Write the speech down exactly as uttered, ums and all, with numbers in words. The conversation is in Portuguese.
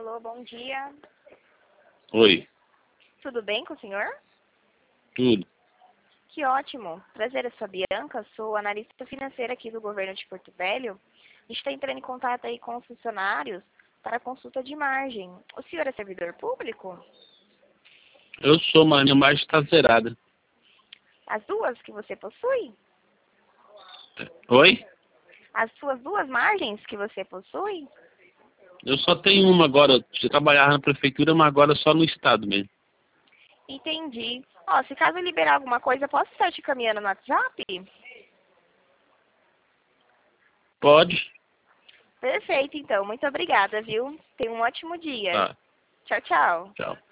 Alô, bom dia. Oi, Tudo bem com o senhor? tudo. Que ótimo. Prazer, eu sou a Bianca, sou analista financeira aqui do governo de Porto Velho. A gente está entrando em contato aí com os funcionários para consulta de margem. O senhor é servidor público? Eu sou, mas minha margem está zerada. As duas que você possui? Oi? As suas duas margens que você possui? Eu só tenho uma agora. Eu trabalhava na prefeitura, mas agora só no estado mesmo. Entendi. Ó, se caso liberar alguma coisa, posso estar te caminhando no WhatsApp? Pode? Perfeito, então. Muito obrigada, viu? Tenha um ótimo dia. Tá, Tchau, tchau. tchau.